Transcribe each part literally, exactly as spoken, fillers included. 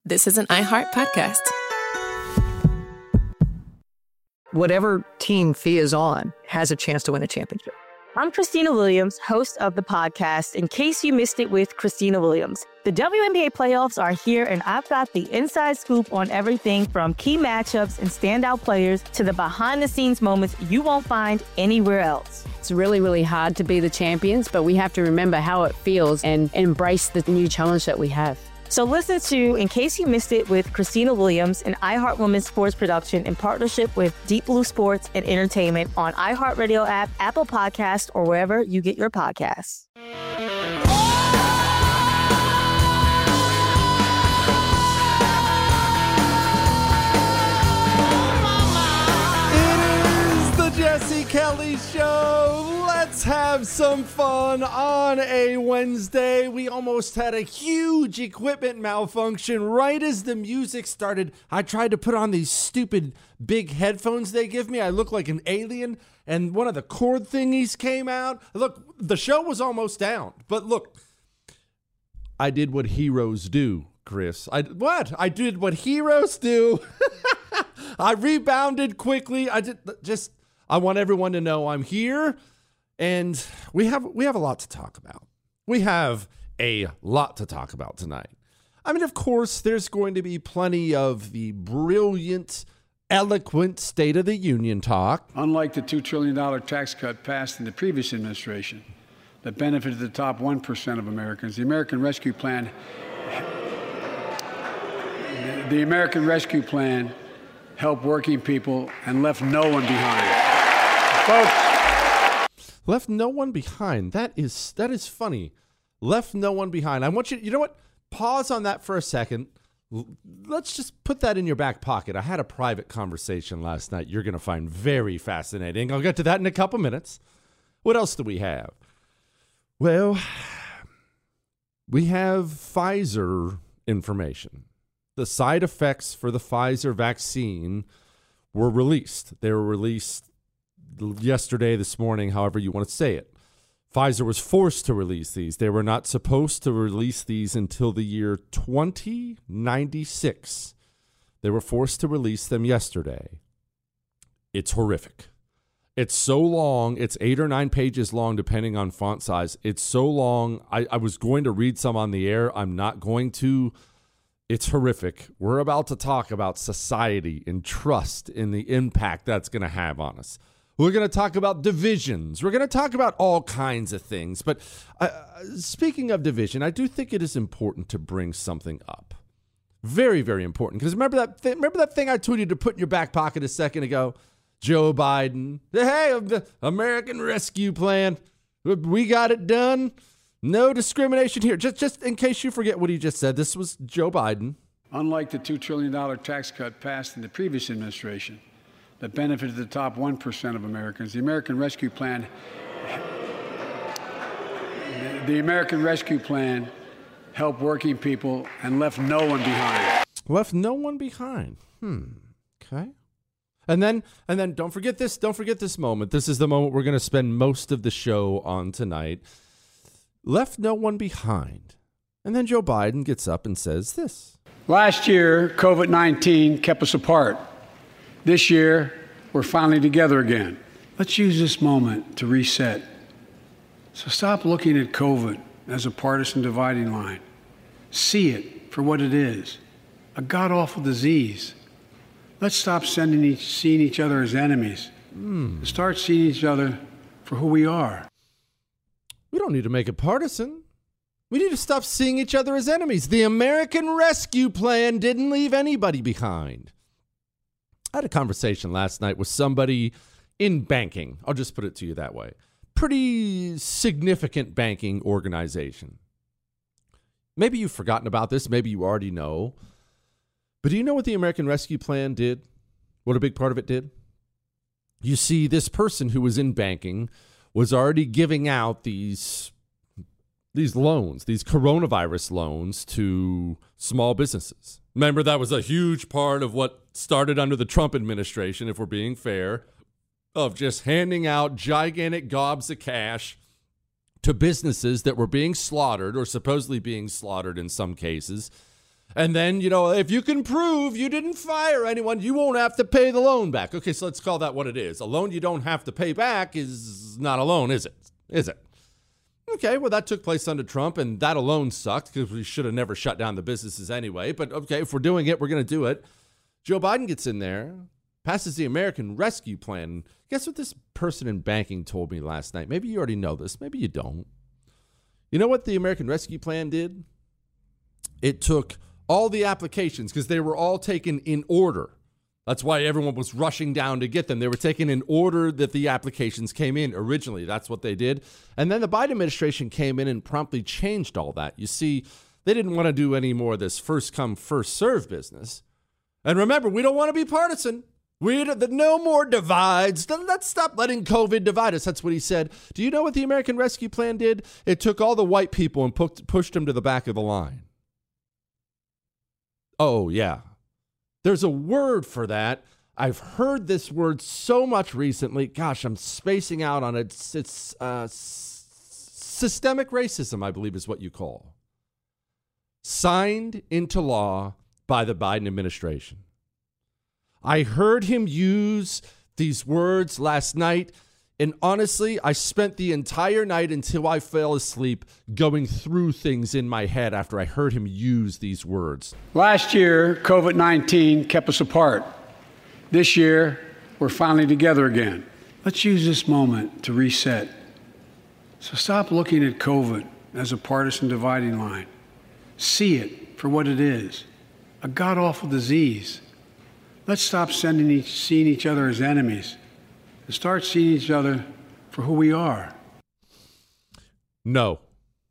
This is an iHeart podcast. Whatever team Thea is on has a chance to win a championship. I'm Christina Williams, host of the podcast, In Case You Missed It with Christina Williams. The W N B A playoffs are here, and I've got the inside scoop on everything from key matchups and standout players to the behind-the-scenes moments you won't find anywhere else. It's really, really hard to be the champions, but we have to remember how it feels and embrace the new challenge that we have. So listen to In Case You Missed It with Christina Williams, an iHeart Women's Sports production in partnership with Deep Blue Sports and Entertainment on iHeartRadio app, Apple Podcasts, or wherever you get your podcasts. It is the Jesse Kelly Show. Let's have some fun on a Wednesday. We almost had a huge equipment malfunction right as the music started. I tried to put on these stupid big headphones they give me. I look like an alien, and one of the cord thingies came out. Look, the show was almost down. But look, I did what heroes do, Chris. I what? I did what heroes do. I rebounded quickly. I did just I want everyone to know I'm here. And we have we have a lot to talk about. We have a lot to talk about tonight. I mean, of course, there's going to be plenty of the brilliant, eloquent State of the Union talk. Unlike the two trillion dollars tax cut passed in the previous administration that benefited the top one percent of Americans, the American Rescue Plan, the American Rescue Plan helped working people and left no one behind. Folks, Left no one behind. That is that is funny. Left no one behind. I want you, you know what? Pause on that for a second. Let's just put that in your back pocket. I had a private conversation last night you're going to find very fascinating. I'll get to that in a couple minutes. What else do we have? Well, we have Pfizer information. The side effects for the Pfizer vaccine were released. They were released yesterday, this morning, however you want to say it. Pfizer was forced to release these. They were not supposed to release these until the year twenty ninety-six. They were forced to release them yesterday. It's horrific. It's so long. It's eight or nine pages long, depending on font size. It's so long. I, I was going to read some on the air. I'm not going to. It's horrific. We're about to talk about society and trust and the impact that's going to have on us. We're going to talk about divisions. We're going to talk about all kinds of things. But uh, speaking of division, I do think it is important to bring something up. Very, very important. Because remember that th- remember that thing I told you to put in your back pocket a second ago? Joe Biden. Hey, the American Rescue Plan. We got it done. No discrimination here. Just, just in case you forget what he just said, this was Joe Biden. Unlike the two trillion dollars tax cut passed in the previous administration that benefited the top one percent of Americans, the American Rescue Plan, the American Rescue Plan helped working people and left no one behind. Left no one behind. Hmm. Okay. And then, and then, don't forget this. Don't forget this moment. This is the moment we're going to spend most of the show on tonight. Left no one behind. And then Joe Biden gets up and says this. Last year, COVID nineteen kept us apart. This year, we're finally together again. Let's use this moment to reset. So stop looking at COVID as a partisan dividing line. See it for what it is, a god-awful disease. Let's stop sending each, seeing each other as enemies. Mm. Start seeing each other for who we are. We don't need to make it partisan. We need to stop seeing each other as enemies. The American Rescue Plan didn't leave anybody behind. I had a conversation last night with somebody in banking. I'll just put it to you that way. Pretty significant banking organization. Maybe you've forgotten about this. Maybe you already know. But do you know what the American Rescue Plan did? What a big part of it did? You see, this person who was in banking was already giving out these, these loans, these coronavirus loans to small businesses. Remember, that was a huge part of what started under the Trump administration, if we're being fair, of just handing out gigantic gobs of cash to businesses that were being slaughtered or supposedly being slaughtered in some cases. And then, you know, if you can prove you didn't fire anyone, you won't have to pay the loan back. Okay, so let's call that what it is. A loan you don't have to pay back is not a loan, is it? Is it? Okay, well, that took place under Trump, and that alone sucked because we should have never shut down the businesses anyway. But, okay, if we're doing it, we're going to do it. Joe Biden gets in there, passes the American Rescue Plan. Guess what this person in banking told me last night? Maybe you already know this. Maybe you don't. You know what the American Rescue Plan did? It took all the applications, because they were all taken in order. That's why everyone was rushing down to get them. They were taken in order that the applications came in originally. That's what they did. And then the Biden administration came in and promptly changed all that. You see, they didn't want to do any more of this first come, first serve business. And remember, we don't want to be partisan. We the, no more divides. Let's stop letting COVID divide us. That's what he said. Do you know what the American Rescue Plan did? It took all the white people and pu- pushed them to the back of the line. Oh, yeah. There's a word for that. I've heard this word so much recently. Gosh, I'm spacing out on it. It's, it's uh, s- systemic racism, I believe is what you call. Signed into law by the Biden administration. I heard him use these words last night. And honestly, I spent the entire night until I fell asleep going through things in my head after I heard him use these words. Last year, COVID nineteen kept us apart. This year, we're finally together again. Let's use this moment to reset. So stop looking at COVID as a partisan dividing line. See it for what it is, a god-awful disease. Let's stop sending each, seeing each other as enemies. And start seeing each other for who we are. No.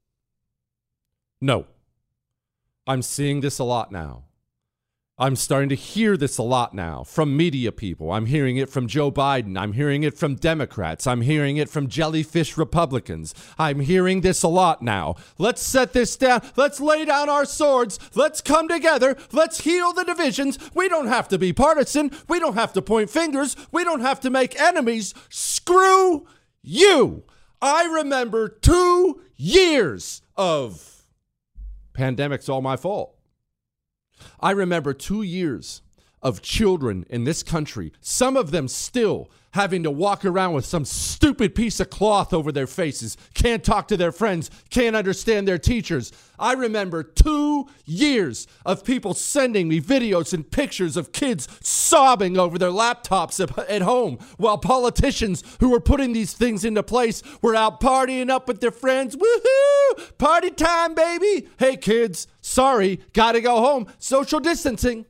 No. I'm seeing this a lot now. I'm starting to hear this a lot now from media people. I'm hearing it from Joe Biden. I'm hearing it from Democrats. I'm hearing it from jellyfish Republicans. I'm hearing this a lot now. Let's set this down. Let's lay down our swords. Let's come together. Let's heal the divisions. We don't have to be partisan. We don't have to point fingers. We don't have to make enemies. Screw you. I remember two years of pandemic's all my fault. I remember two years of children in this country, some of them still having to walk around with some stupid piece of cloth over their faces, can't talk to their friends, can't understand their teachers. I remember two years of people sending me videos and pictures of kids sobbing over their laptops at home while politicians who were putting these things into place were out partying up with their friends. Woohoo! Party time, baby! Hey, kids, sorry, gotta go home. Social distancing.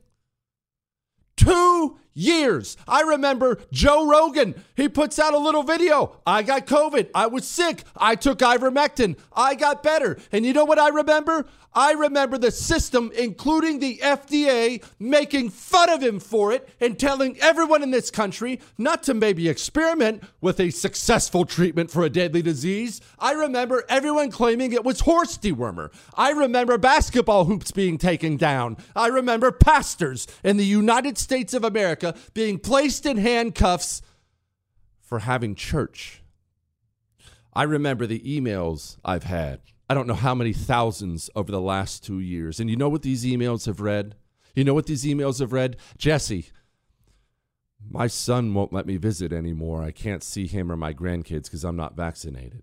Two years. I remember Joe Rogan. He puts out a little video. I got COVID. I was sick. I took ivermectin. I got better. And you know what I remember? I remember the system, including the F D A, making fun of him for it and telling everyone in this country not to maybe experiment with a successful treatment for a deadly disease. I remember everyone claiming it was horse dewormer. I remember basketball hoops being taken down. I remember pastors in the United States of America being placed in handcuffs for having church. I remember the emails I've had. I don't know how many thousands over the last two years. And you know what these emails have read? You know what these emails have read? Jesse, my son won't let me visit anymore. I can't see him or my grandkids because I'm not vaccinated.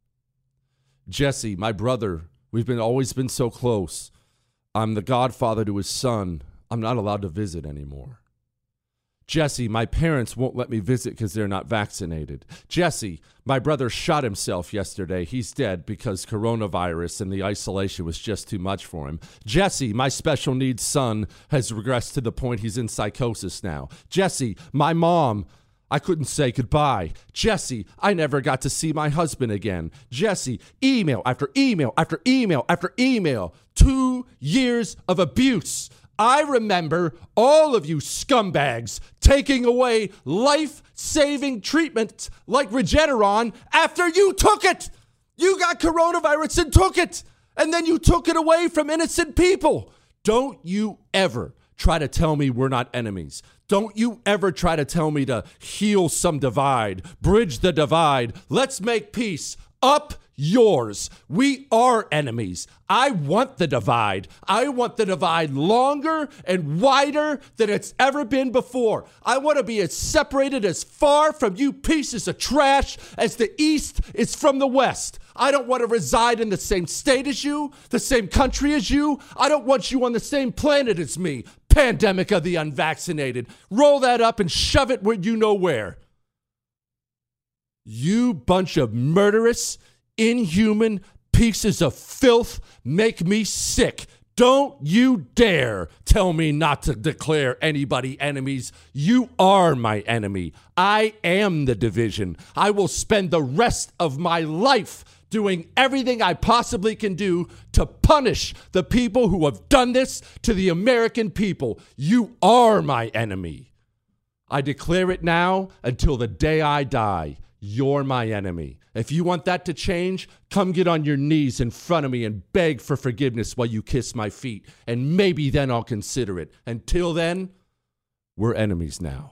Jesse, my brother, we've been always been so close. I'm the godfather to his son. I'm not allowed to visit anymore. Jesse, my parents won't let me visit because they're not vaccinated. Jesse, my brother shot himself yesterday. He's dead because coronavirus and the isolation was just too much for him. Jesse, my special needs son has regressed to the point he's in psychosis now. Jesse, my mom, I couldn't say goodbye. Jesse, I never got to see my husband again. Jesse, email after email after email after email. Two years of abuse. I remember all of you scumbags taking away life-saving treatment like Regeneron after you took it. You got coronavirus and took it, and then you took it away from innocent people. Don't you ever try to tell me we're not enemies. Don't you ever try to tell me to heal some divide, bridge the divide. Let's make peace. Up yours. We are enemies. I want the divide. I want the divide longer and wider than it's ever been before. I want to be as separated as far from you pieces of trash as the East is from the West. I don't want to reside in the same state as you, the same country as you. I don't want you on the same planet as me. Pandemic of the unvaccinated. Roll that up and shove it where you know where. You bunch of murderous, inhuman pieces of filth make me sick. Don't you dare tell me not to declare anybody enemies. You are my enemy. I am the division. I will spend the rest of my life doing everything I possibly can do to punish the people who have done this to the American people. You are my enemy. I declare it now until the day I die. You're my enemy. If you want that to change, come get on your knees in front of me and beg for forgiveness while you kiss my feet. And maybe then I'll consider it. Until then, we're enemies now.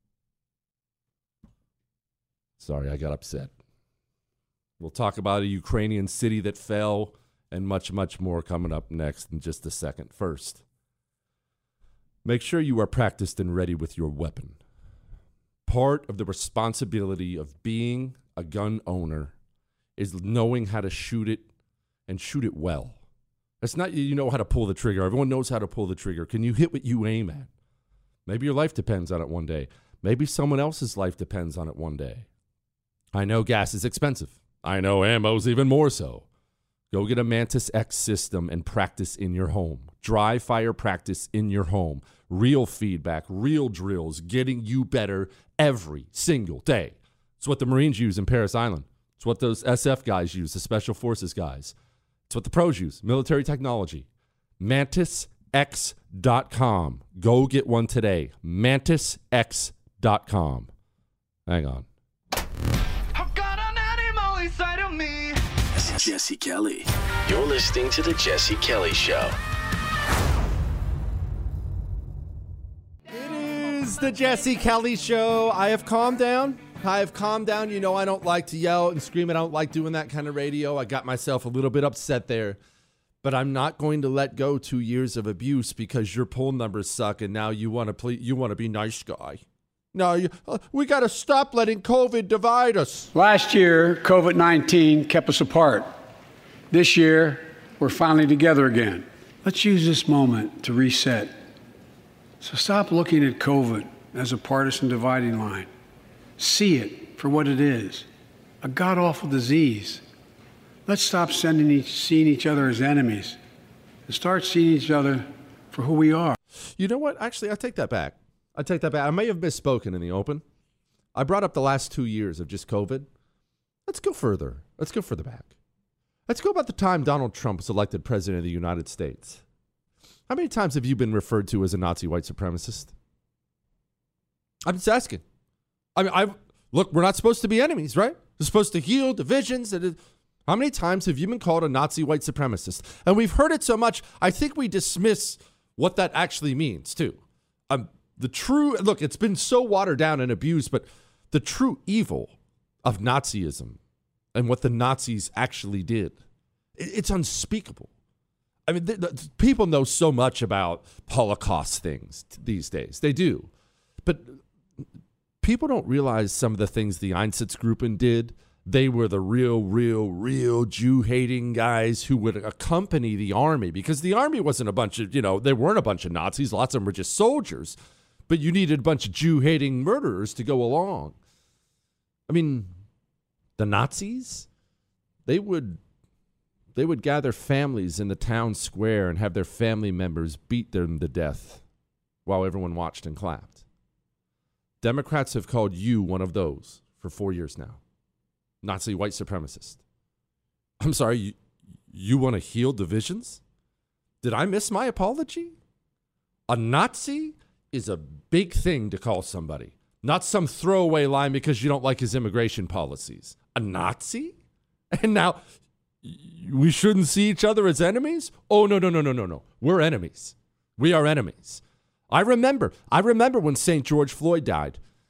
Sorry, I got upset. We'll talk about a Ukrainian city that fell and much, much more coming up next in just a second. First, make sure you are practiced and ready with your weapon. Part of the responsibility of being a gun owner is knowing how to shoot it and shoot it well. It's not you know how to pull the trigger. Everyone knows how to pull the trigger. Can you hit what you aim at? Maybe your life depends on it one day. Maybe someone else's life depends on it one day. I know gas is expensive. I know ammo's even more so. Go get a Mantis X system and practice in your home. Dry fire practice in your home. Real feedback, real drills, getting you better every single day. It's what the Marines use in Parris Island. It's what those S F guys use, the Special Forces guys. It's what the pros use, military technology. Mantis X dot com. Go get one today. Mantis X dot com. Hang on. Jesse Kelly. You're listening to The Jesse Kelly Show. It is The Jesse Kelly Show. I have calmed down. I have calmed down. You know, I don't like to yell and scream. I don't like doing that kind of radio. I got myself a little bit upset there. But I'm not going to let go two years of abuse because your poll numbers suck and now you want to ple- you want to be nice guy. No, you, uh, we got to stop letting COVID divide us. Last year, COVID nineteen kept us apart. This year, we're finally together again. Let's use this moment to reset. So stop looking at COVID as a partisan dividing line. See it for what it is, a god-awful disease. Let's stop sending each, seeing each other as enemies and start seeing each other for who we are. You know what? Actually, I take that back. I take that back. I may have misspoken in the open. I brought up the last two years of just COVID. Let's go further. Let's go further back. Let's go about the time Donald Trump was elected president of the United States. How many times have you been referred to as a Nazi white supremacist? I'm just asking. I mean, I look, we're not supposed to be enemies, right? We're supposed to heal divisions. And how many times have you been called a Nazi white supremacist? And we've heard it so much, I think we dismiss what that actually means, too. Um, the true, look, it's been so watered down and abused, but the true evil of Nazism and what the Nazis actually did, it, it's unspeakable. I mean, the, the, people know so much about Holocaust things t- these days. They do. But people don't realize some of the things the Einsatzgruppen did. They were the real, real, real Jew-hating guys who would accompany the army because the army wasn't a bunch of, you know, they weren't a bunch of Nazis. Lots of them were just soldiers. But you needed a bunch of Jew-hating murderers to go along. I mean, the Nazis, they would they would gather families in the town square and have their family members beat them to death while everyone watched and clapped. Democrats have called you one of those for four years now. Nazi white supremacist. I'm sorry, you, you want to heal divisions? Did I miss my apology? A Nazi is a big thing to call somebody. Not some throwaway line because you don't like his immigration policies. A Nazi? And now we shouldn't see each other as enemies? Oh, no, no, no, no, no, no. We're enemies. We are enemies. I remember, I remember when Saint George Floyd died.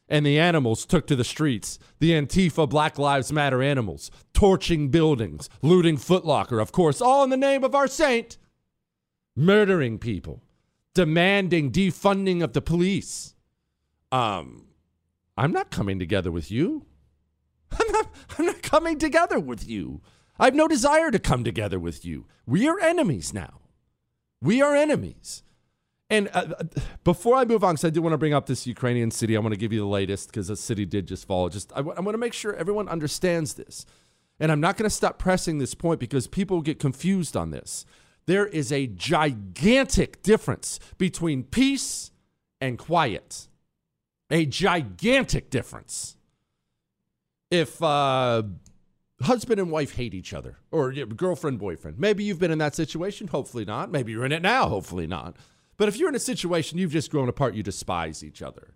And the animals took to the streets. The Antifa Black Lives Matter animals, torching buildings, looting Foot Locker, of course, all in the name of our saint, murdering people, demanding defunding of the police. Um, I'm not coming together with you. I'm not, I'm not coming together with you. I have no desire to come together with you. We are enemies now. We are enemies. And uh, before I move on, because I do want to bring up this Ukrainian city, I want to give you the latest because the city did just fall. Just I, w- I want to make sure everyone understands this. And I'm not going to stop pressing this point because people get confused on this. There is a gigantic difference between peace and quiet. A gigantic difference. If uh, husband and wife hate each other, or yeah, girlfriend, boyfriend, maybe you've been in that situation. Hopefully not. Maybe you're in it now. Hopefully not. But if you're in a situation you've just grown apart, you despise each other.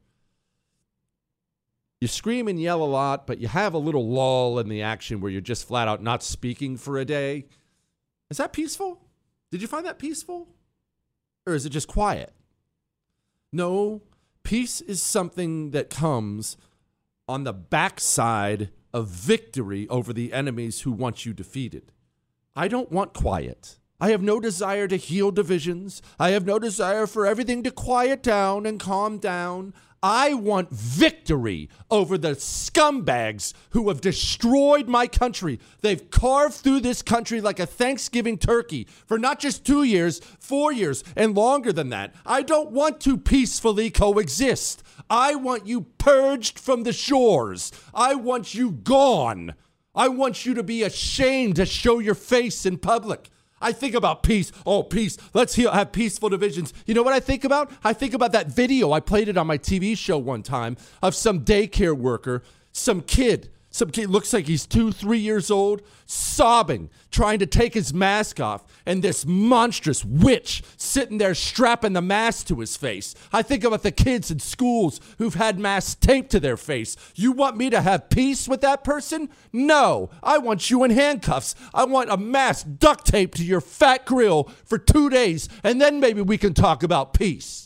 You scream and yell a lot, but you have a little lull in the action where you're just flat out not speaking for a day. Is that peaceful? Did you find that peaceful? Or is it just quiet? No, peace is something that comes on the backside of victory over the enemies who want you defeated. I don't want quiet. I have no desire to heal divisions. I have no desire for everything to quiet down and calm down. I want victory over the scumbags who have destroyed my country. They've carved through this country like a Thanksgiving turkey for not just two years, four years, and longer than that. I don't want to peacefully coexist. I want you purged from the shores. I want you gone. I want you to be ashamed to show your face in public. I think about peace. Oh, peace. Let's heal, have peaceful divisions. You know what I think about? I think about that video. I played it on my T V show one time of some daycare worker, some kid, some kid looks like he's two, three years old, sobbing, trying to take his mask off, and this monstrous witch sitting there strapping the mask to his face. I think about the kids in schools who've had masks taped to their face. You want me to have peace with that person? No, I want you in handcuffs. I want a mask duct taped to your fat grill for two days, and then maybe we can talk about peace.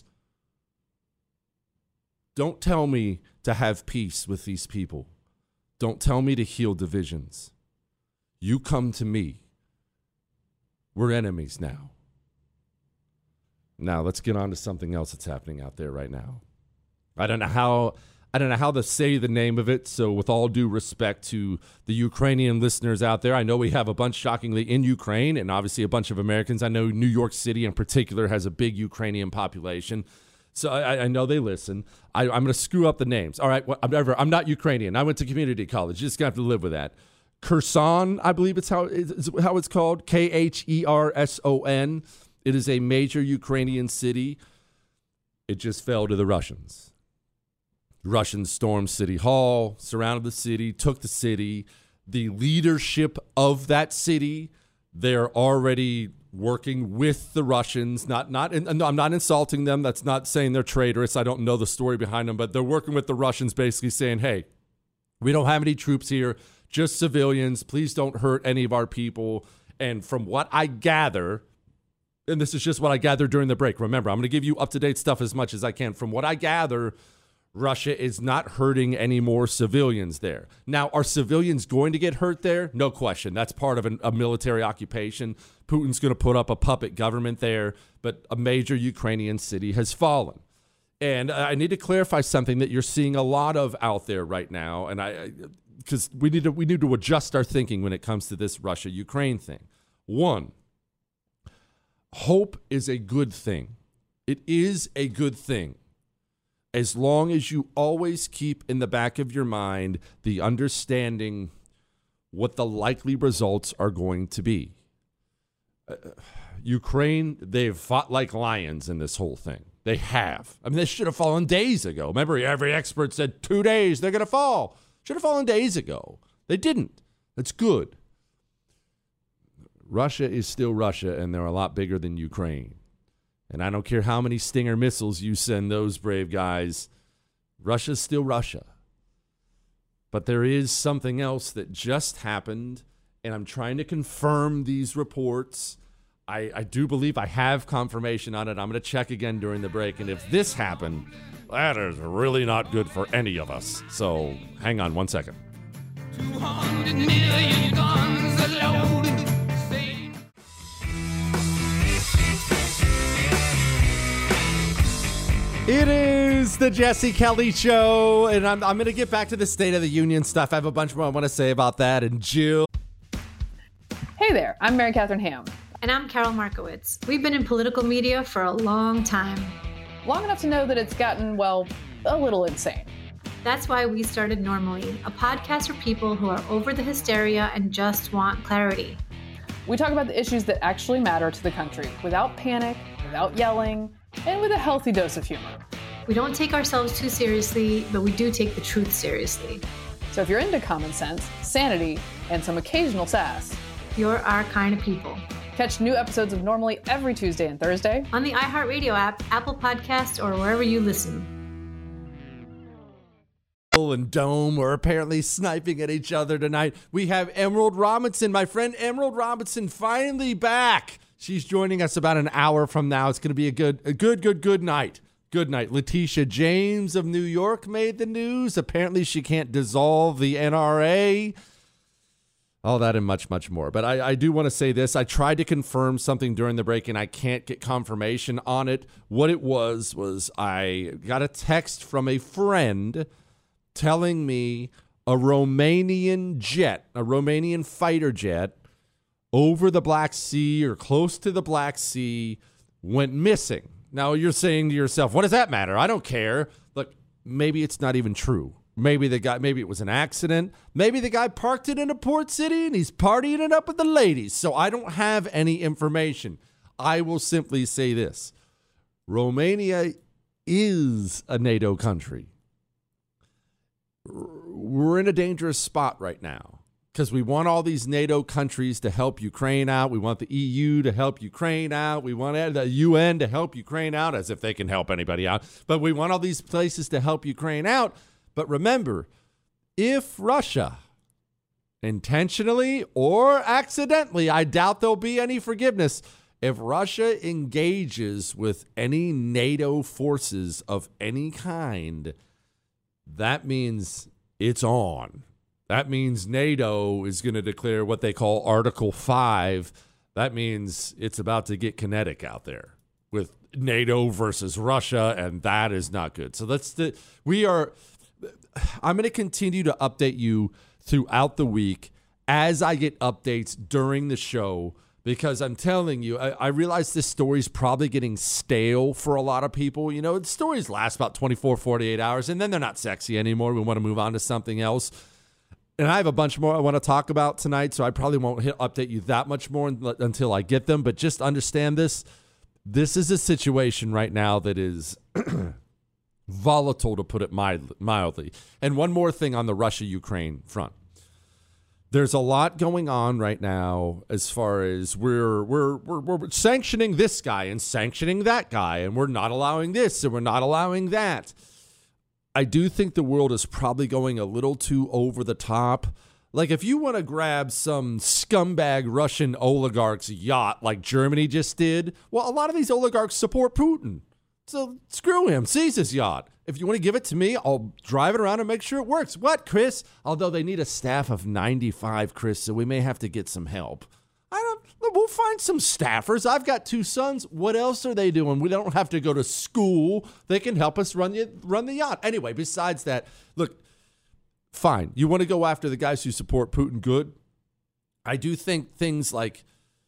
Don't tell me to have peace with these people. Don't tell me to heal divisions. You come to me. We're enemies now. Now let's get on to something else that's happening out there right now. I don't know how I don't know how to say the name of it, so with all due respect to the Ukrainian listeners out there, I know we have a bunch shockingly in Ukraine and obviously a bunch of Americans. I know New York City in particular has a big Ukrainian population. So I, I know they listen. I, I'm going to screw up the names. All right, well, I'm, never, I'm not Ukrainian. I went to community college. You just got to live with that. Kherson, I believe it's how it's how it's called. K H E R S O N. It is a major Ukrainian city. It just fell to the Russians. Russians stormed City Hall, surrounded the city, took the city. The leadership of that city, they're already working with the Russians. Not, not. In, no, I'm not insulting them. That's not saying they're traitorous. I don't know the story behind them, but they're working with the Russians, basically saying, "Hey, we don't have any troops here, just civilians. Please don't hurt any of our people." And from what I gather, and this is just what I gathered during the break. Remember, I'm going to give you up-to-date stuff as much as I can. From what I gather, Russia is not hurting any more civilians there. Now, are civilians going to get hurt there? No question. That's part of an, a military occupation. Putin's going to put up a puppet government there, but a major Ukrainian city has fallen. And I need to clarify something that you're seeing a lot of out there right now, and I, because we need to we need to adjust our thinking when it comes to this Russia-Ukraine thing. One, hope is a good thing. It is a good thing, as long as you always keep in the back of your mind the understanding what the likely results are going to be. Uh, Ukraine, they've fought like lions in this whole thing. They have. I mean, they should have fallen days ago. Remember, every expert said two days, they're going to fall. Should have fallen days ago. They didn't. That's good. Russia is still Russia, and they're a lot bigger than Ukraine. And I don't care how many Stinger missiles you send those brave guys, Russia's still Russia. But there is something else that just happened, and I'm trying to confirm these reports. I, I do believe I have confirmation on it. I'm going to check again during the break. And if this happened, that is really not good for any of us. So hang on one second. two hundred million guns are loaded. It is the Jesse Kelly Show, and I'm, I'm going to get back to the State of the Union stuff. I have a bunch more I want to say about that. And Jill. Hey there, I'm Mary Catherine Ham. And I'm Carol Markowitz. We've been in political media for a long time. Long enough to know that it's gotten, well, a little insane. That's why we started Normally, a podcast for people who are over the hysteria and just want clarity. We talk about the issues that actually matter to the country without panic, without yelling, and with a healthy dose of humor. We don't take ourselves too seriously, but we do take the truth seriously. So if you're into common sense, sanity, and some occasional sass, you're our kind of people. Catch new episodes of Normally every Tuesday and Thursday on the iHeartRadio app, Apple Podcasts, or wherever you listen. And Dome are apparently sniping at each other tonight. We have Emerald Robinson, my friend Emerald Robinson, finally back. She's joining us about an hour from now. It's going to be a good, a good, good, good night. Good night. Letitia James of New York made the news. Apparently she can't dissolve the N R A. All that and much, much more. But I, I do want to say this. I tried to confirm something during the break, and I can't get confirmation on it. What it was was I got a text from a friend telling me a Romanian jet, a Romanian fighter jet, over the Black Sea or close to the Black Sea went missing. Now you're saying to yourself, what does that matter? I don't care. Look, maybe it's not even true. Maybe the guy, maybe it was an accident. Maybe the guy parked it in a port city and he's partying it up with the ladies. So I don't have any information. I will simply say this. Romania is a NATO country. We're in a dangerous spot right now because we want all these NATO countries to help Ukraine out. We want the E U to help Ukraine out. We want the U N to help Ukraine out, as if they can help anybody out. But we want all these places to help Ukraine out. But remember, if Russia, intentionally or accidentally, I doubt there'll be any forgiveness, if Russia engages with any NATO forces of any kind, that means it's on. That means NATO is going to declare what they call Article five. That means it's about to get kinetic out there with NATO versus Russia, and that is not good. So that's the we are I'm going to continue to update you throughout the week as I get updates during the show, because I'm telling you, I, I realize this story's probably getting stale for a lot of people. You know, the stories last about twenty-four, forty-eight hours, and then they're not sexy anymore. We want to move on to something else. And I have a bunch more I want to talk about tonight, so I probably won't hit, update you that much more until I get them. But just understand this. This is a situation right now that is volatile, to put it mildly. And one more thing on the Russia-Ukraine front. There's a lot going on right now as far as we're, we're we're we're sanctioning this guy and sanctioning that guy, and we're not allowing this and we're not allowing that. I do think the world is probably going a little too over the top. Like, if you want to grab some scumbag Russian oligarch's yacht like Germany just did, well, a lot of these oligarchs support Putin. So screw him, seize his yacht. If you want to give it to me, I'll drive it around and make sure it works. What, Chris? Although they need a staff of ninety-five, Chris, so we may have to get some help. I don't. We'll find some staffers. I've got two sons. What else are they doing? We don't have to go to school. They can help us run the, run the yacht. Anyway, besides that, look, fine. You want to go after the guys who support Putin? Good. I do think things like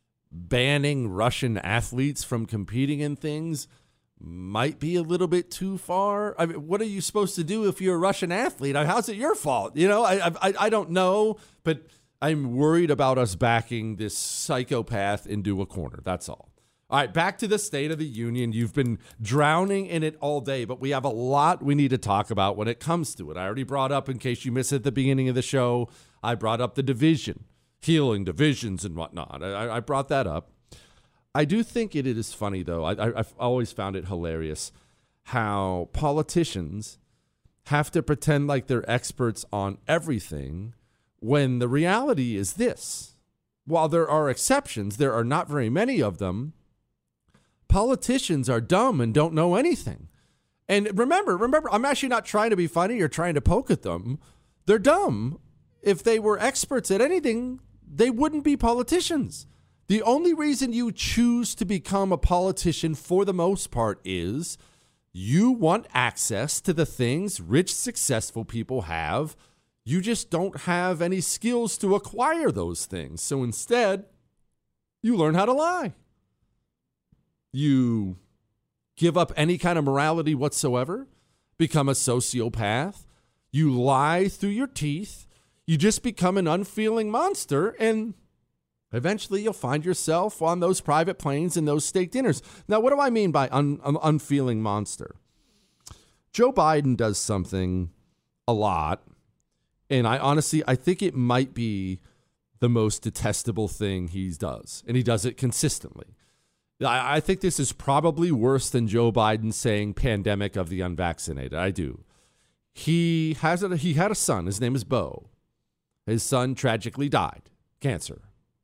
banning Russian athletes from competing in things might be a little bit too far. I mean, what are you supposed to do if you're a Russian athlete? How's it your fault? You know, I I, I don't know, but I'm worried about us backing this psychopath into a corner. That's all. All right, back to the State of the Union. You've been drowning in it all day, but we have a lot we need to talk about when it comes to it. I already brought up, in case you missed it at the beginning of the show, I brought up the division, healing divisions and whatnot. I, I brought that up. I do think it is funny, though. I, I, I've always found it hilarious how politicians have to pretend like they're experts on everything when the reality is this. while there are exceptions, there are not very many of them. Politicians are dumb and don't know anything. And remember, remember, I'm actually not trying to be funny or trying to poke at them. They're dumb. If they were experts at anything, they wouldn't be politicians. The only reason you choose to become a politician for the most part is you want access to the things rich, successful people have. You just don't have any skills to acquire those things. So instead, you learn how to lie. You give up any kind of morality whatsoever, become a sociopath. You lie through your teeth. You just become an unfeeling monster, and eventually you'll find yourself on those private planes and those steak dinners. Now, what do I mean by un- un- unfeeling monster? Joe Biden does something a lot, and I honestly, I think it might be the most detestable thing he does, and he does it consistently. I, I think this is probably worse than Joe Biden saying pandemic of the unvaccinated. I do. He has a, he had a son. His name is Bo. His son tragically died. Cancer.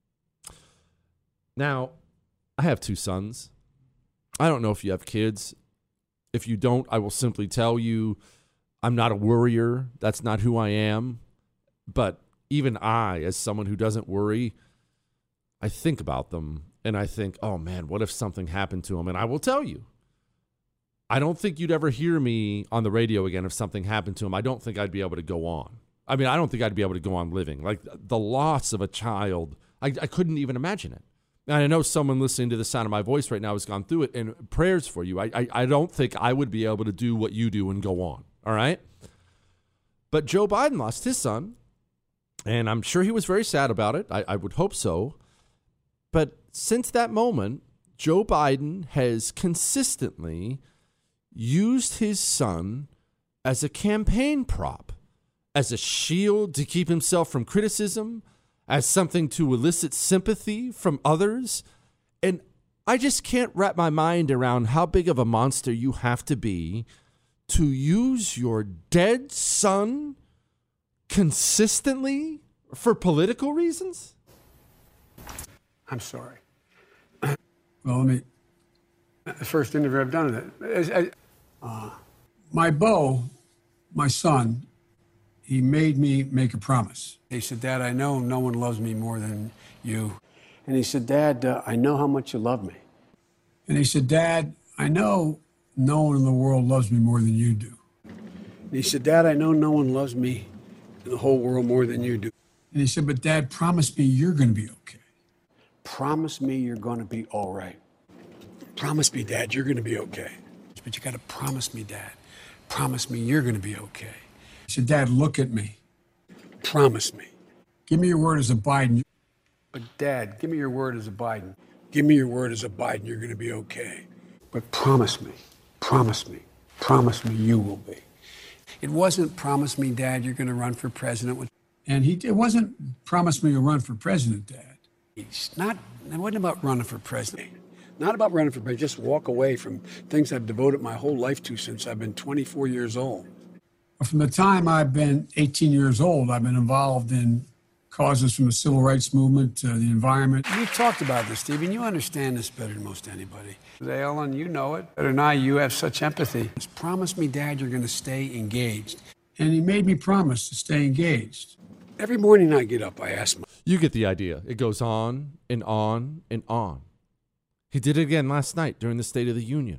Now, I have two sons. I don't know if you have kids. If you don't, I will simply tell you I'm not a worrier. That's not who I am. But even I, as someone who doesn't worry, I think about them and I think, oh man, what if something happened to them? And I will tell you, I don't think you'd ever hear me on the radio again if something happened to him. I don't think I'd be able to go on. I mean, I don't think I'd be able to go on living. Like the loss of a child, I, I couldn't even imagine it. And I know someone listening to the sound of my voice right now has gone through it, and prayers for you. I, I, I don't think I would be able to do what you do and go on. All right. But Joe Biden lost his son, and I'm sure he was very sad about it. I, I would hope so. But since that moment, Joe Biden has consistently used his son as a campaign prop, as a shield to keep himself from criticism, as something to elicit sympathy from others. And I just can't wrap my mind around how big of a monster you have to be to use your dead son consistently for political reasons. I'm sorry. Well, let me, the first interview I've done it. Uh, my Bo, my son, he made me make a promise. He said, Dad, I know no one loves me more than you. And he said, Dad, uh, I know how much you love me. And he said, Dad, I know no one in the world loves me more than you do. And he said, Dad, I know no one loves me in the whole world more than you do. And he said, but Dad, promise me you're going to be okay. Promise me you're going to be all right. Promise me, Dad, you're going to be okay. But you got to promise me, Dad. Promise me you're going to be okay. He said, Dad, look at me. Promise me. Give me your word as a Biden. But Dad, give me your word as a Biden. Give me your word as a Biden. You're going to be okay. But promise me. Promise me. Promise me you will be. It wasn't promise me, Dad, you're going to run for president. And he it wasn't promise me you'll run for president, Dad. It's not, it wasn't about running for president. Not about running for president. Just walk away from things I've devoted my whole life to since I've been twenty-four years old. From the time I've been eighteen years old, I've been involved in causes from the civil rights movement to the environment. We've talked about this, Stephen. You understand this better than most anybody. Ellen, you know it better than I. You have such empathy. Just promise me, Dad, you're going to stay engaged. And he made me promise to stay engaged. Every morning I get up, I ask my... You get the idea. It goes on and on and on. He did it again last night during the State of the Union.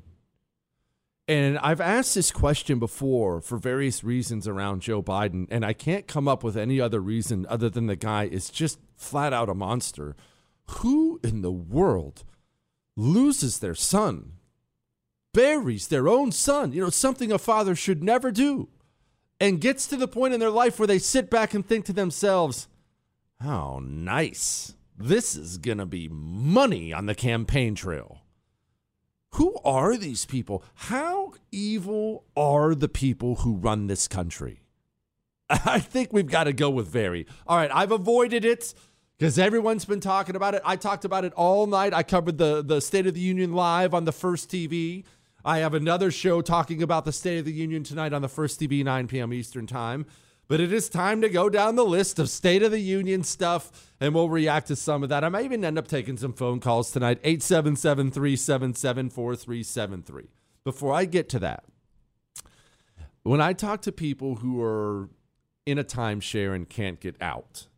And I've asked this question before for various reasons around Joe Biden, and I can't come up with any other reason other than the guy is just flat out a monster. Who in the world loses their son, buries their own son, you know, something a father should never do, and gets to the point in their life where they sit back and think to themselves, how nice. This is going to be money on the campaign trail. Who are these people? How evil are the people who run this country? I think we've got to go with very. All right, I've avoided it because everyone's been talking about it. I talked about it all night. I covered the, the State of the Union live on the First T V. I have another show talking about the State of the Union tonight on the First T V, nine p.m. Eastern time. But it is time to go down the list of State of the Union stuff, and we'll react to some of that. I might even end up taking some phone calls tonight, eight seven seven, three seven seven, four three seven three. Before I get to that, when I talk to people who are in a timeshare and can't get out,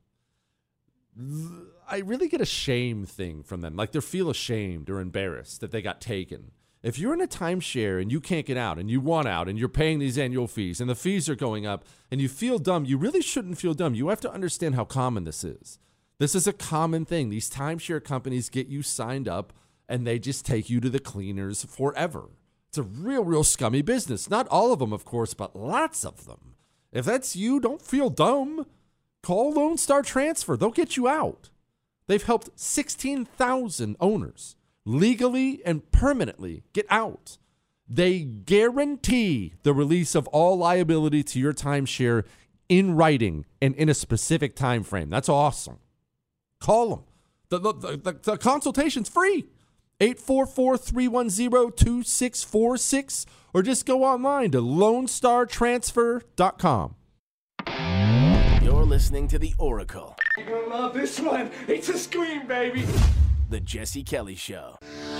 I really get a shame thing from them. Like they feel ashamed or embarrassed that they got taken. If you're in a timeshare and you can't get out and you want out and you're paying these annual fees and the fees are going up and you feel dumb, you really shouldn't feel dumb. You have to understand how common this is. This is a common thing. These timeshare companies get you signed up and they just take you to the cleaners forever. It's a real, real scummy business. Not all of them, of course, but lots of them. If that's you, don't feel dumb. Call Lone Star Transfer. They'll get you out. They've helped sixteen thousand owners legally and permanently get out. They guarantee the release of all liability to your timeshare in writing and in a specific time frame. That's awesome. Call them. The, the, the, the consultation's free. eight four four, three one zero, two six four six or just go online to lone star transfer dot com. You're listening to The Oracle. You're gonna love this one. It's a scream, baby. The Jesse Kelly Show.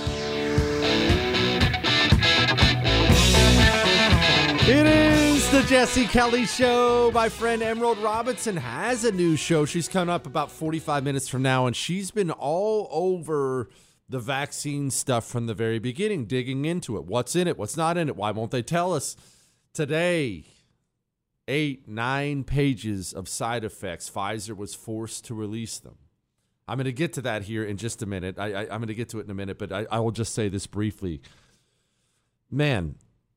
It is the Jesse Kelly Show. My friend Emerald Robinson has a new show. She's coming up about forty-five minutes from now, and she's been all over the vaccine stuff from the very beginning, digging into it. What's in it? What's not in it? Why won't they tell us? Today, eight, nine pages of side effects. Pfizer was forced to release them. I'm going to get to that here in just a minute. I, I, I'm going to get to it in a minute, but I, I will just say this briefly. Man,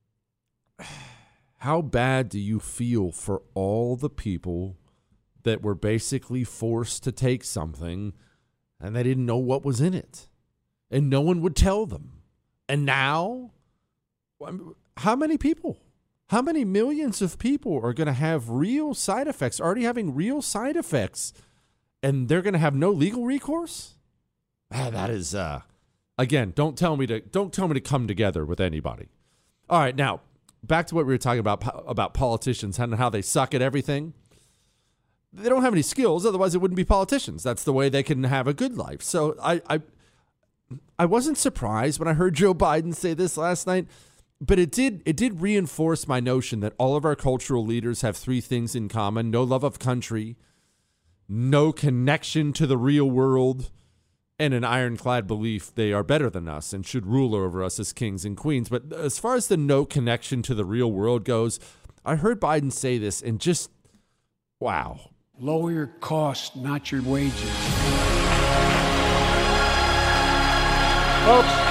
how bad do you feel for all the people that were basically forced to take something and they didn't know what was in it? And no one would tell them. And now, how many people? How many millions of people are going to have real side effects, already having real side effects, and they're going to have no legal recourse? Ah, that is, uh, again, don't tell me to don't tell me to come together with anybody. All right, now back to what we were talking about about politicians and how they suck at everything. They don't have any skills, otherwise it wouldn't be politicians. That's the way they can have a good life. So I, I, I wasn't surprised when I heard Joe Biden say this last night. But it did it did reinforce my notion that all of our cultural leaders have three things in common: no love of country, no connection to the real world, and an ironclad belief they are better than us and should rule over us as kings and queens. But as far as the no connection to the real world goes, I heard Biden say this and just, wow. Lower your costs, not your wages. Folks.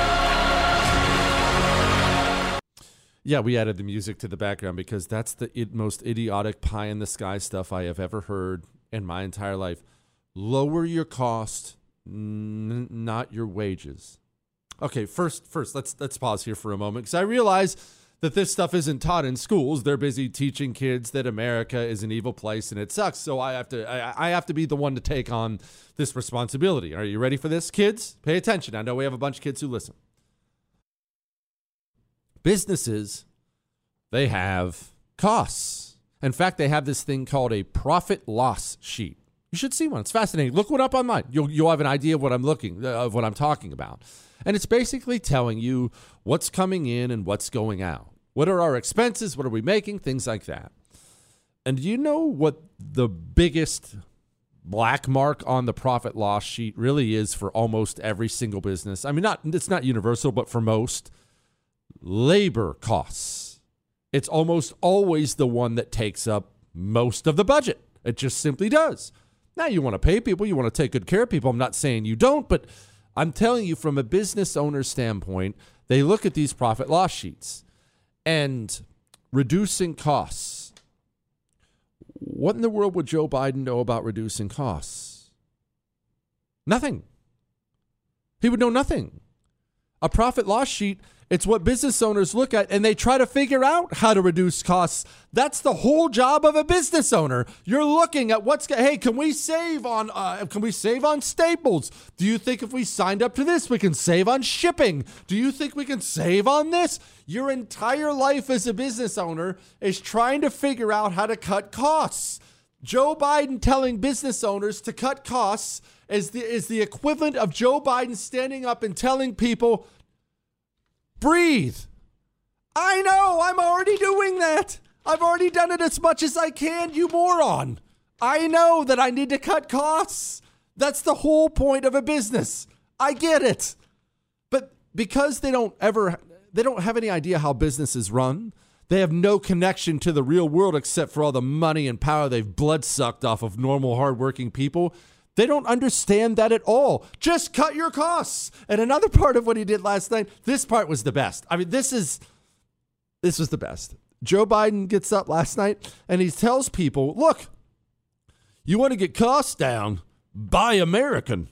Yeah, we added the music to the background because that's the it, most idiotic pie-in-the-sky stuff I have ever heard in my entire life. Lower your cost, n- not your wages. Okay, first, first let's let's pause here for a moment because I realize that this stuff isn't taught in schools. They're busy teaching kids that America is an evil place and it sucks. So I have to I, I have to be the one to take on this responsibility. Are you ready for this, kids? Pay attention. I know we have a bunch of kids who listen. Businesses, they have costs. In fact, they have this thing called a profit loss sheet. You should see one. It's fascinating. Look one up online. You'll you'll have an idea of what I'm looking of what I'm talking about. And it's basically telling you what's coming in and what's going out. What are our expenses? What are we making? Things like that. And do you know what the biggest black mark on the profit loss sheet really is for almost every single business? I mean, not it's not universal, but for most. Labor costs. It's almost always the one that takes up most of the budget. It just simply does. Now, you want to pay people, you want to take good care of people. I'm not saying you don't, but I'm telling you from a business owner's standpoint, they look at these profit loss sheets and reducing costs. What in the world would Joe Biden know about reducing costs? Nothing. He would know nothing. A profit loss sheet, it's what business owners look at and they try to figure out how to reduce costs. That's the whole job of a business owner. You're looking at what's, hey, can we save on, uh, can we save on staples? Do you think if we signed up to this, we can save on shipping? Do you think we can save on this? Your entire life as a business owner is trying to figure out how to cut costs. Joe Biden telling business owners to cut costs is the, is the equivalent of Joe Biden standing up and telling people, breathe. I know, I'm already doing that. I've already done it as much as I can, you moron. I know that I need to cut costs. That's the whole point of a business. I get it. But because they don't ever, they don't have any idea how businesses run, they have no connection to the real world except for all the money and power they've blood sucked off of normal, hardworking people. They don't understand that at all. Just cut your costs. And another part of what he did last night, this part was the best. I mean, this is, this was the best. Joe Biden gets up last night and he tells people, look, you want to get costs down, buy American.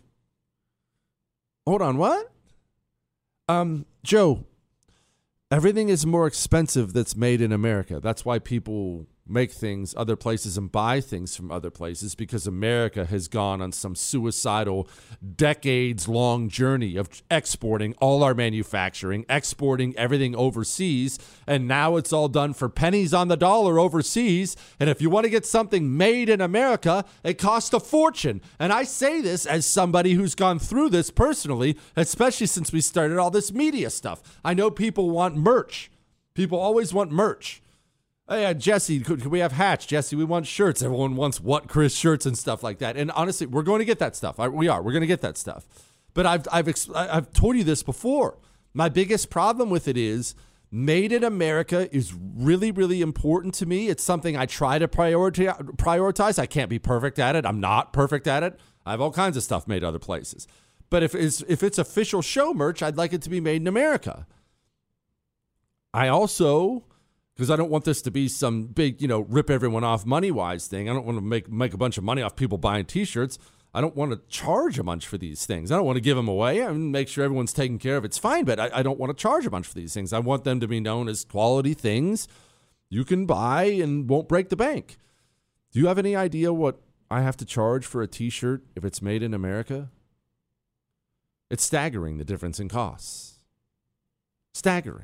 Hold on, what? Um, Joe, everything is more expensive that's made in America. That's why people make things other places and buy things from other places, because America has gone on some suicidal decades-long journey of exporting all our manufacturing, exporting everything overseas, and now it's all done for pennies on the dollar overseas. And if you want to get something made in America, it costs a fortune. And I say this as somebody who's gone through this personally, especially since we started all this media stuff. I know people want merch. People always want merch. Hey, uh, Jesse, could, could we have hats? Jesse, we want shirts. Everyone wants what Chris shirts and stuff like that. And honestly, we're going to get that stuff. I, we are. We're going to get that stuff. But I've I've ex- I've told you this before. My biggest problem with it is made in America is really, really important to me. It's something I try to prioritize. Prioritize. I can't be perfect at it. I'm not perfect at it. I have all kinds of stuff made other places. But if it's if it's official show merch, I'd like it to be made in America. I also, because I don't want this to be some big, you know, rip everyone off money-wise thing. I don't want to make make a bunch of money off people buying T-shirts. I don't want to charge a bunch for these things. I don't want to give them away. I mean, make sure everyone's taken care of. It's fine, but I, I don't want to charge a bunch for these things. I want them to be known as quality things you can buy and won't break the bank. Do you have any idea what I have to charge for a T-shirt if it's made in America? It's staggering, the difference in costs. Staggering.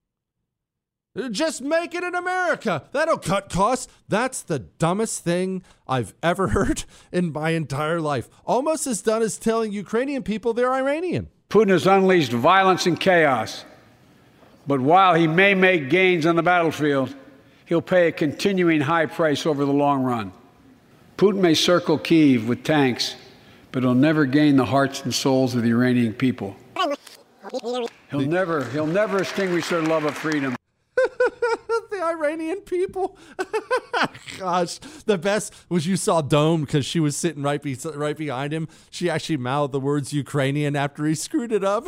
Just make it in America. That'll cut costs. That's the dumbest thing I've ever heard in my entire life. Almost as done as telling Ukrainian people they're Iranian. Putin has unleashed violence and chaos. But while he may make gains on the battlefield, he'll pay a continuing high price over the long run. Putin may circle Kyiv with tanks, but he'll never gain the hearts and souls of the Iranian people. He'll never, he'll never extinguish their love of freedom. The Iranian people. Gosh, the best was you saw Dome, because she was sitting right, be- right behind him. She actually mouthed the words Ukrainian after he screwed it up.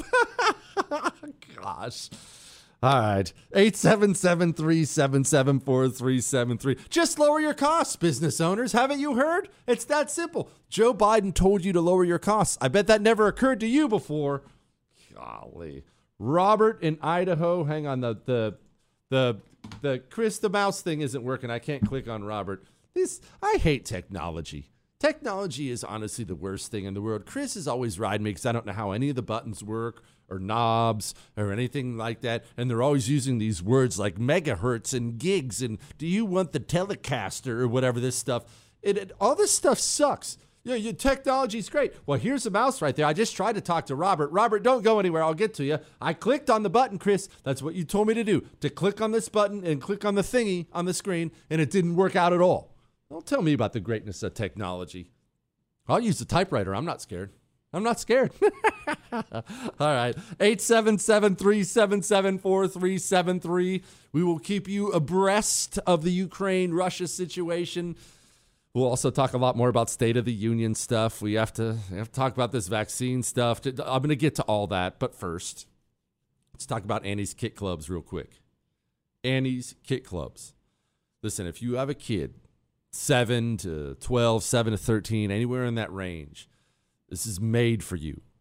Gosh. All right. eight seven seven, three seven seven, four three seven three. Just lower your costs, business owners. Haven't you heard? It's that simple. Joe Biden told you to lower your costs. I bet that never occurred to you before. Golly. Robert in Idaho. Hang on. The, the, the, the Chris the mouse thing isn't working. I can't click on Robert. This, I hate technology. Technology is honestly the worst thing in the world. Chris is always riding me because I don't know how any of the buttons work or knobs or anything like that. And they're always using these words like megahertz and gigs and do you want the Telecaster or whatever this stuff. It, it all this stuff sucks. Yeah, your technology's great. Well, here's the mouse right there. I just tried to talk to Robert. Robert, don't go anywhere. I'll get to you. I clicked on the button, Chris. That's what you told me to do, to click on this button and click on the thingy on the screen, and it didn't work out at all. Don't tell me about the greatness of technology. I'll use the typewriter. I'm not scared. I'm not scared. All right. eight seven seven, three seven seven, four three seven three. We will keep you abreast of the Ukraine-Russia situation. We'll also talk a lot more about State of the Union stuff. We have to, we have to talk about this vaccine stuff. I'm going to get to all that. But first, let's talk about Annie's Kit Clubs real quick. Annie's Kit Clubs. Listen, if you have a kid, seven to twelve, seven to thirteen, anywhere in that range, this is made for you.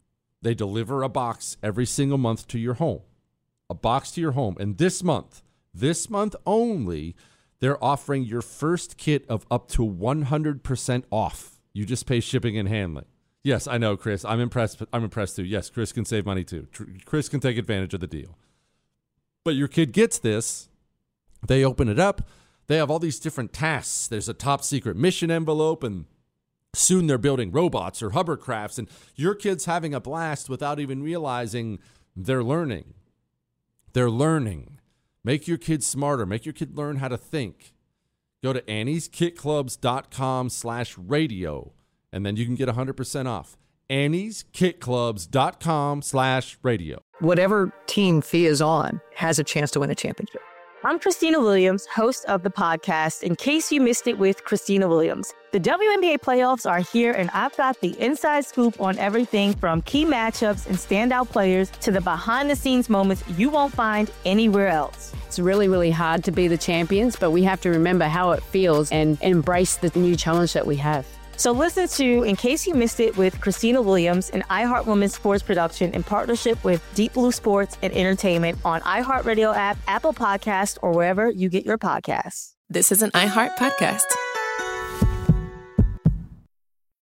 They deliver a box every single month to your home, a box to your home. And this month, this month only, they're offering your first kit of up to one hundred percent off. You just pay shipping and handling. Yes, I know, Chris. I'm impressed. I'm impressed too. Yes, Chris can save money too. Chris can take advantage of the deal. But your kid gets this. They open it up. They have all these different tasks. There's a top secret mission envelope, and soon they're building robots or hovercrafts, and your kid's having a blast without even realizing they're learning. They're learning. Make your kid smarter. Make your kid learn how to think. Go to annieskitclubs.com slash radio, and then you can get one hundred percent off. annieskitclubs.com slash radio. Whatever team Fee is on has a chance to win a championship. I'm Christina Williams, host of the podcast, In Case You Missed It with Christina Williams. The W N B A playoffs are here, and I've got the inside scoop on everything from key matchups and standout players to the behind-the-scenes moments you won't find anywhere else. It's really, really hard to be the champions, but we have to remember how it feels and embrace the new challenge that we have. So listen to In Case You Missed It with Christina Williams, an iHeart Women's Sports production in partnership with Deep Blue Sports and Entertainment on iHeartRadio app, Apple Podcasts, or wherever you get your podcasts. This is an iHeart podcast.